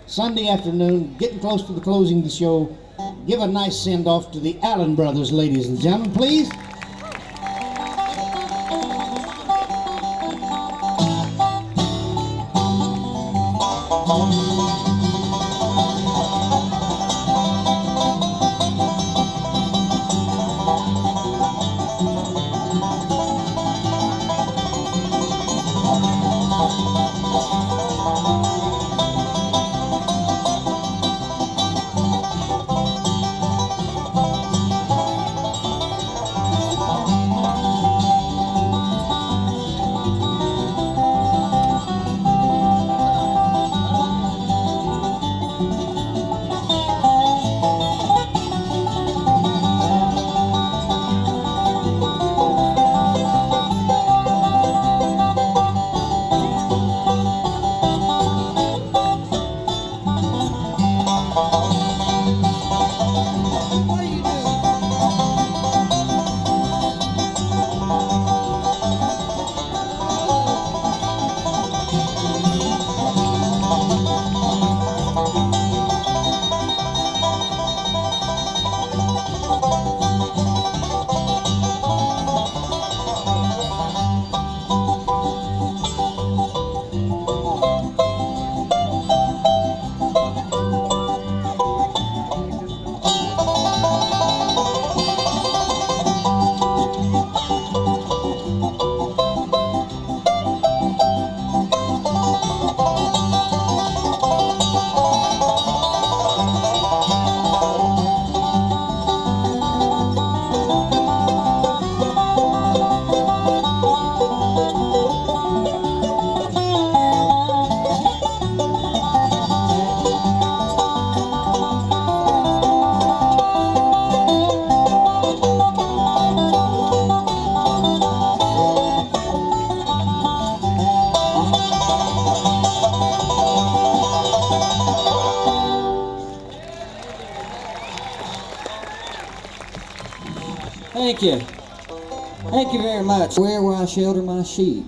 Sunday afternoon, getting close to the closing of the show. Give a nice send-off to the Allen Brothers, ladies and gentlemen, please. Thank you. Thank you very much. Where will I shelter my sheep?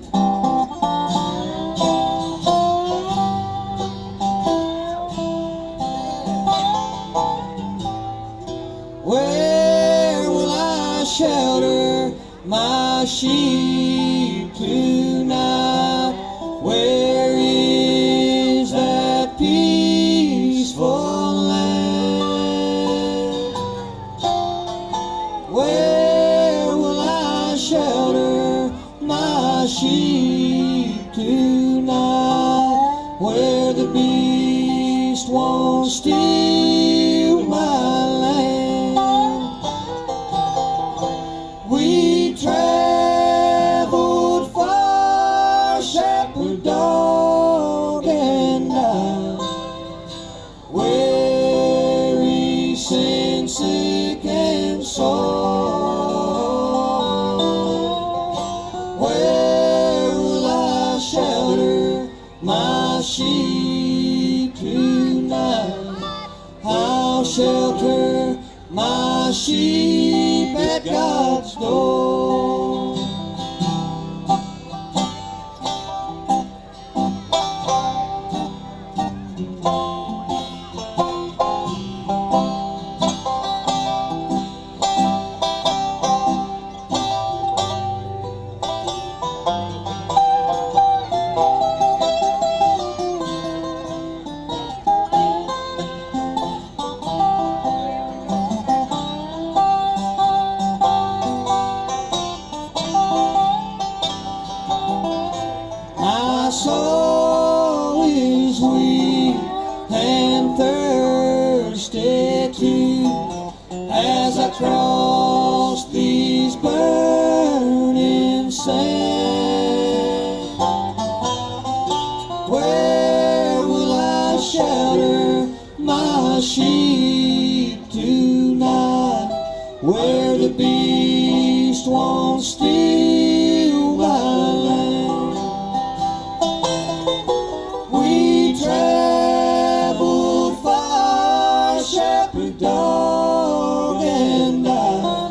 Where will I shelter my sheep tonight? Where is that peaceful land? Where will I shelter my sheep tonight? Where the beast won't steal my land. We traveled far, shepherd dog and I, weary, sin sick and sore. Where will I shelter my sheep tonight? I'll shelter my sheep at God's door. My soul is weak and thirsty too, as I cross these burning sands. Where will I shelter my sheep tonight? Where the beast won't steal my land. We traveled far, shepherd dog and I,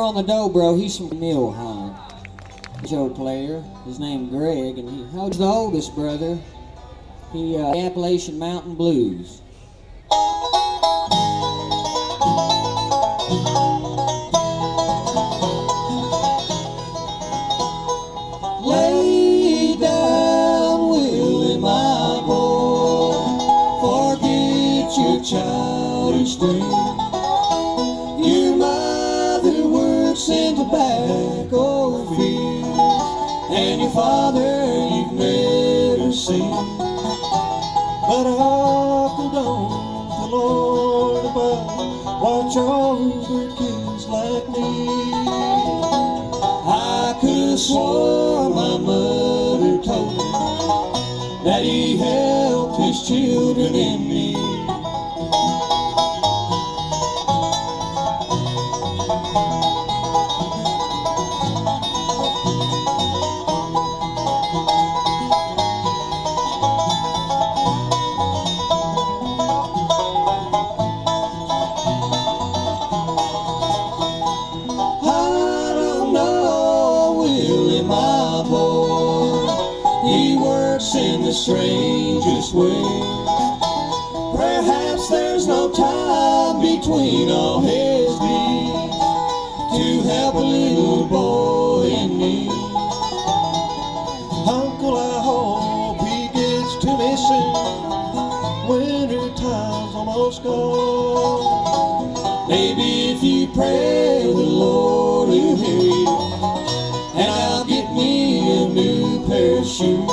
on the dobro, he's from Millhine. Joe player. His name's Greg, and he's the oldest brother. He Appalachian Mountain Blues. Lay down, Willie, my boy, forget your childish dreams. Your mother works in tobacco fields, and your father you've never seen. But I often don't the Lord about watch older kids like me. I could have swore my mother told me that he helped his children in need. In the strangest way, perhaps there's no time between all his deeds to help a little boy in need. Uncle, I hope he gets to me soon. Winter time's almost gone. Maybe if you pray, the Lord will hear you, and I'll get me a new pair of shoes.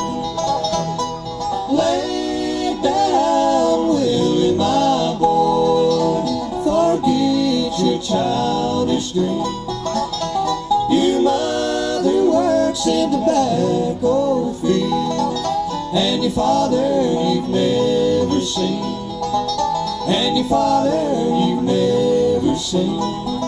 Lay down, Willie, my boy, forget your childish dreams. Your mother works in tobacco fields, and your father you've never seen, and your father you've never seen.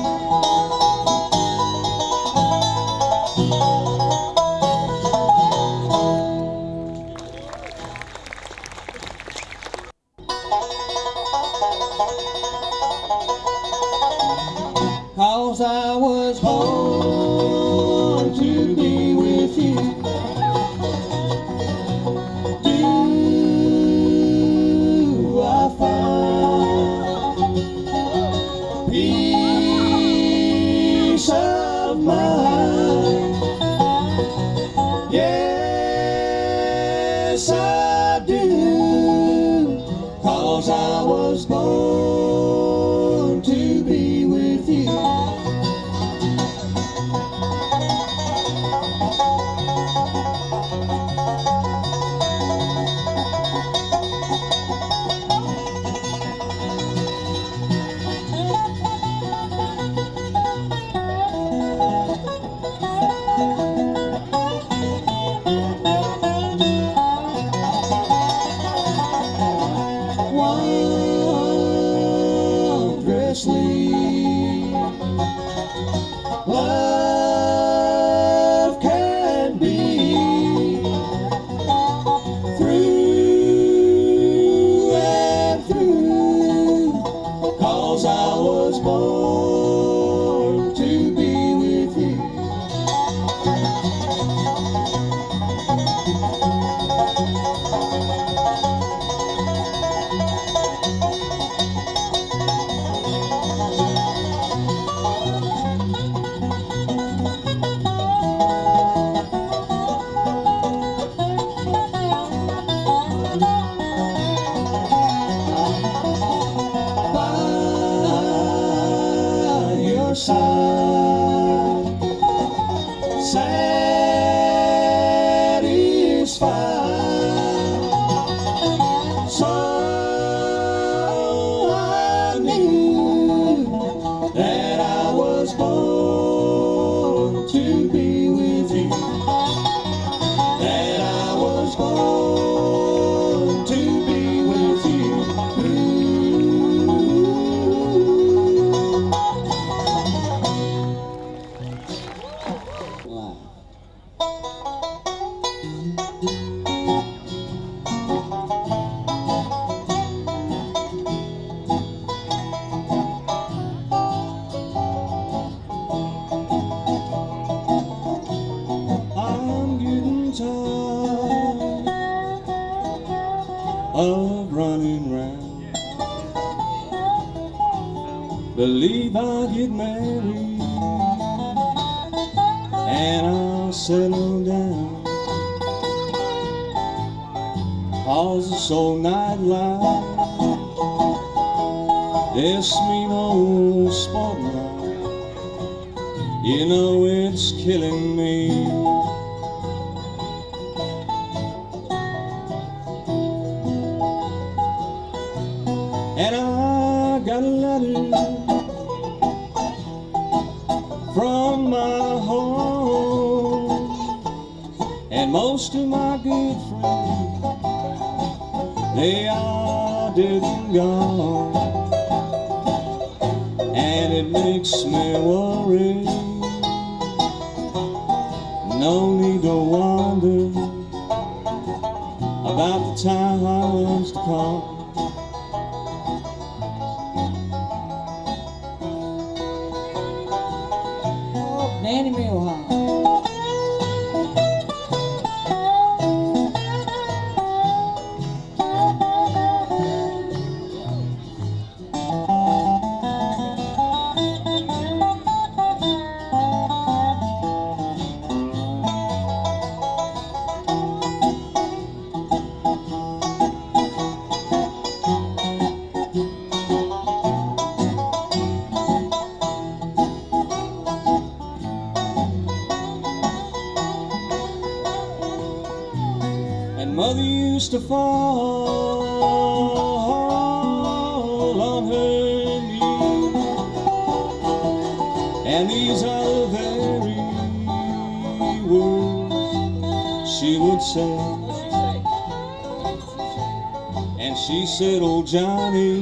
Cause I was born to be with you. Do I find peace of mind? Yes, I do. Cause I was born to be with you. Wondrously, love can be through and through. Cause I was born to be with you. of running round. Believe I'll get married and I'll settle down. 'Cause this old nightlife, this mean old spotlight, you know it's killing me. And I got a letter from my home, and most of my good friends, they are dead and gone. And it makes me worry, no need to wonder about the times to come. Danny Milhouse. And mother used to fall on her knees, and these are the very words she would say. And she said, "Oh Johnny,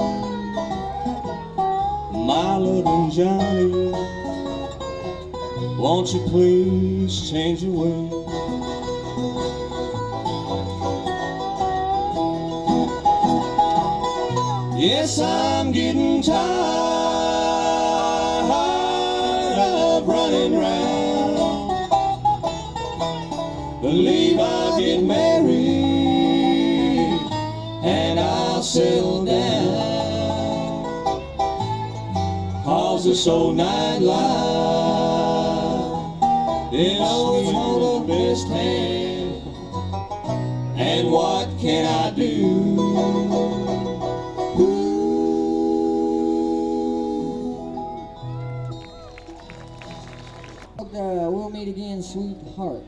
my loving Johnny, won't you please change your ways? Yes, I'm getting tired of running round. Believe I'll get married and I'll settle down. 'Cause this old nightlife is sweet on the best hand. And what can I do? We'll meet again, sweetheart.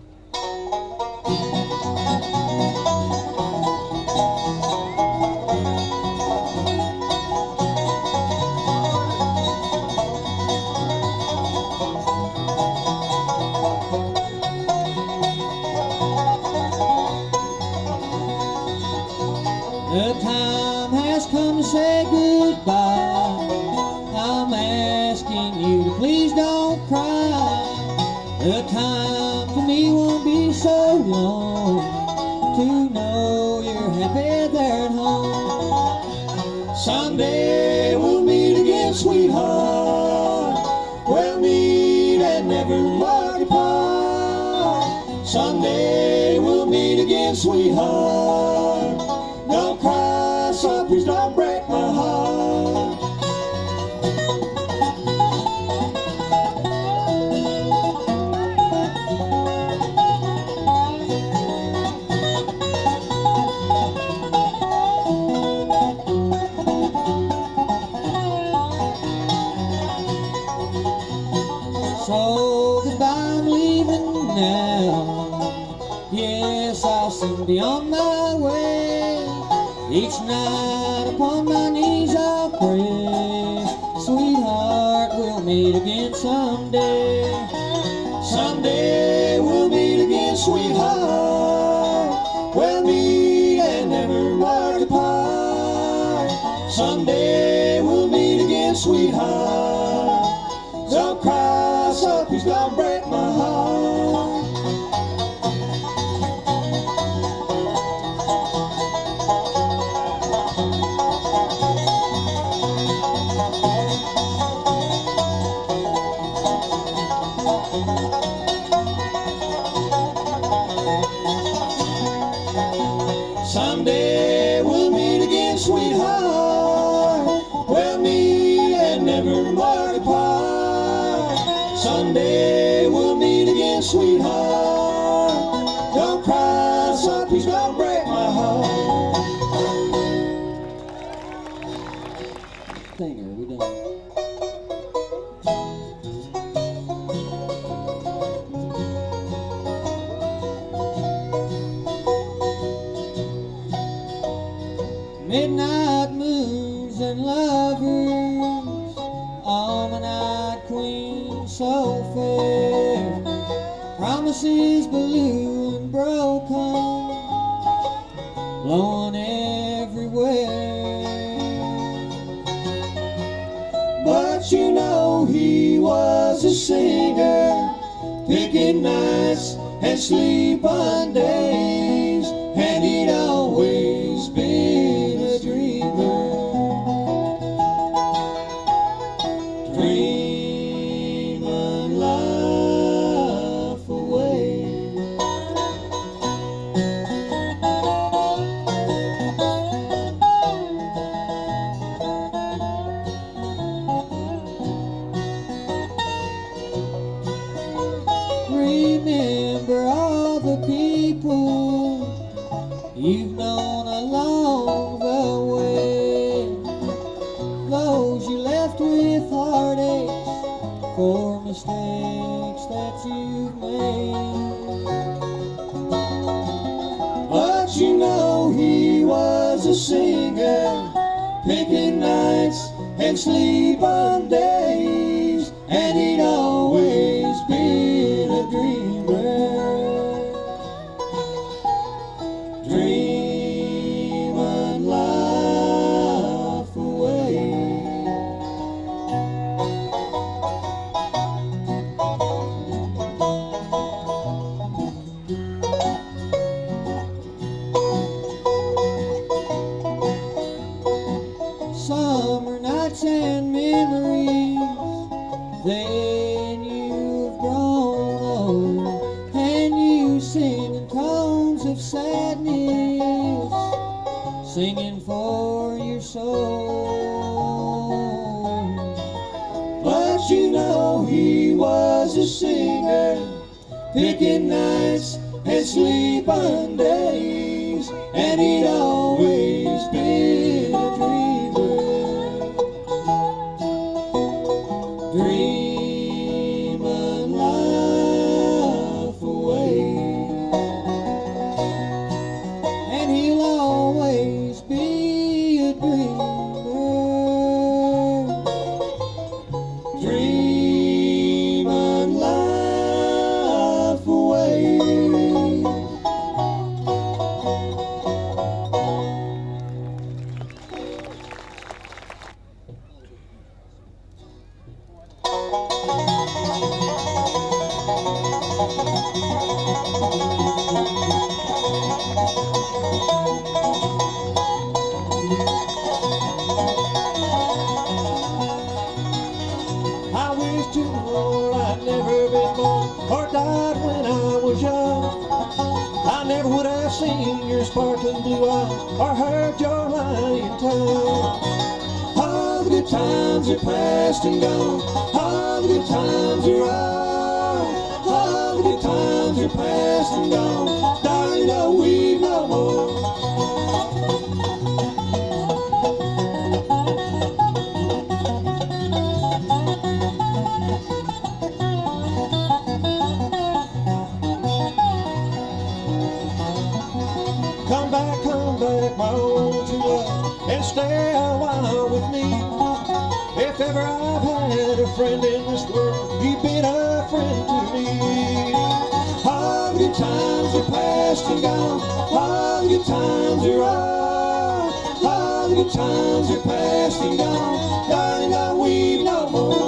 The time has come to say goodbye. I'm asking you to please don't cry. The time to me won't be so long to know you're happy there at home. Someday we'll meet again, sweetheart. We'll meet and never more depart. Someday we'll meet again, sweetheart. Don't cry, so please don't break my heart. So goodbye, I'm leaving now. Yes, I'll soon be on my way. Each night upon my knees I'll pray, sweetheart, we'll meet again someday. Someday we'll meet again, sweetheart. We'll meet and never more depart. Someday we'll meet again, sweetheart. Don't cry, so please don't break my heart. Someday we'll meet again, sweetheart. We'll meet and never more depart. Someday we'll meet again, sweetheart. Don't cry, son, please don't break my heart. Singer, we done. Midnight moons and lovers, almond-eyed queen so fair, promises blue and broken, blowing everywhere. But you know he was a singer, picking nights and sleeping days, and he'd always been a dreamer, dreaming life away. Remember all the people you've known along the way, those you left with heartaches for mistakes that you've made. But you know he was a singer, picking nights and sleeping days, and he'd always been a dreamer, dreaming life away. Summer nights and memories, then you've grown old, and you sing in tones of sadness, singing for your soul. But you know he was a singer, picking nights and sleeping days, and he'd always been a dreamer, dreaming life away. And he'll always be a dreamer, Dreaming life away. I wish to the Lord I'd never been born or died when I was young. I never would have seen your sparkling blue eyes or heard your lying tongue. All the good times are past and gone. All the good times are gone. All the good times are past and gone. Darling, don't weep no more. Come back, my old true love, and stay a while with me. If ever I've had a friend in this world, you've been a friend to me. All the good times are past and gone. All the good times are gone. All the good times are past and gone. Darling, don't weep no more.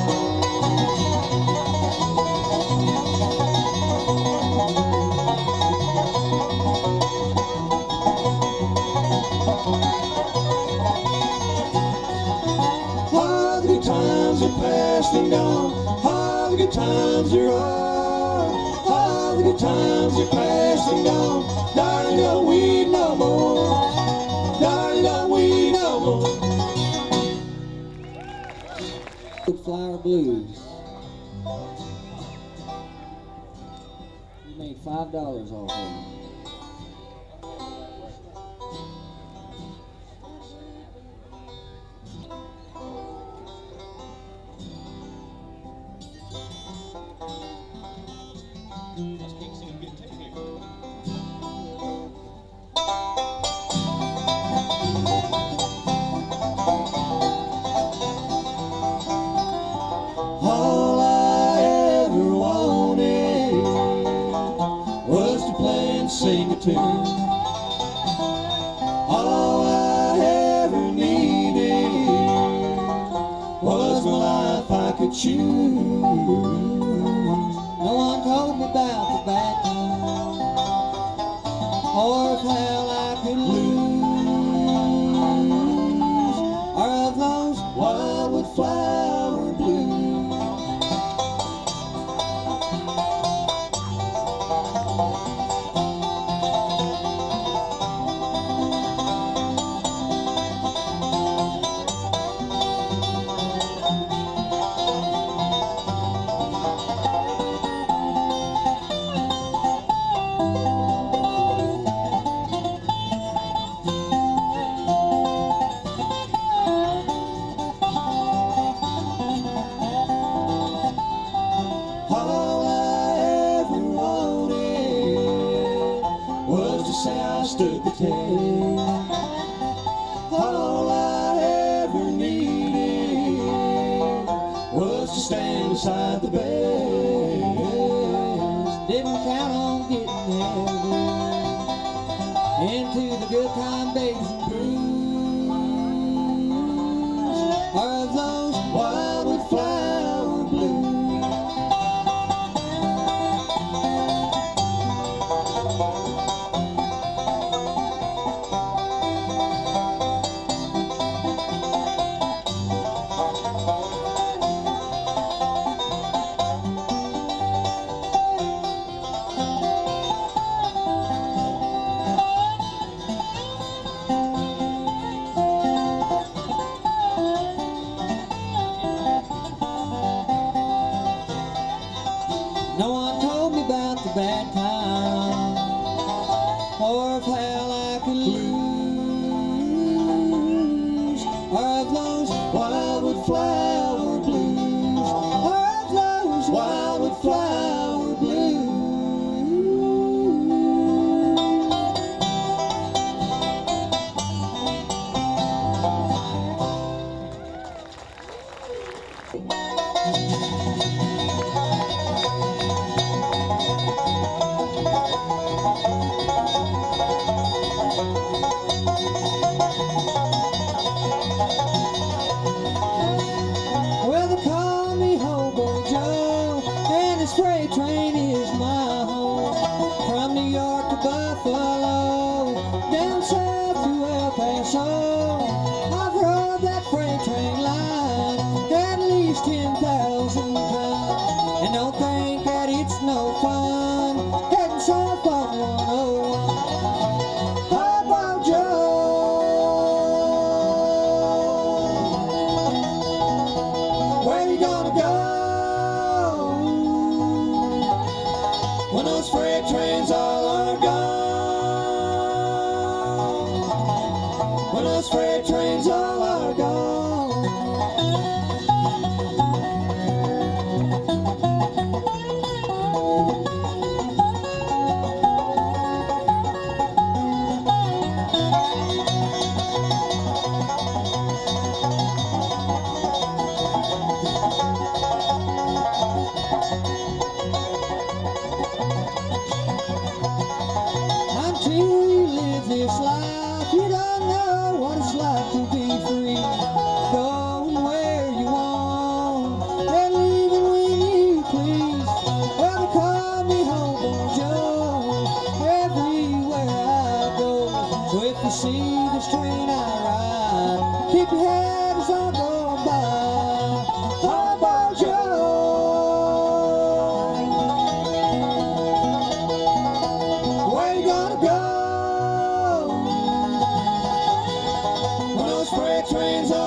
All the good times are past and gone. All the good times are gone. All the good times are past and gone. Darling, don't weep no more. Flower Blues. You made $5 off of it. All I ever wanted was to play and sing a tune. All I ever needed was my life I could choose. No one told me about the bad times or of how I could lose, or of those Wildwood flower blues. All I ever wanted was to say I stood the test. All I ever needed was to stand beside the best. didn't count on getting there. Into the good time days and blues, or of those Wildwood flower blues. no one told me about the bad times or of how I could lose, or of those Wildwood flower blues. or of those Wildwood flower blues. Well, they call me Hobo Joe, and this freight train is my home. From New York to Buffalo, down south to El Paso, I've rode that freight train line at least 10,000 times, and don't think that it's no fun heading south on 101. Hobo Joe. Where you gonna go when those freight trains all are gone? When those freight trains all are gone. Until you live this life, you don't know what it's like to be free. Going where you want and leaving when you please. Well, they call me Hobo Joe everywhere I go. So if you see this train I ride, keep your head as I go by. Hobo Joe. Where you gonna go when those freight trains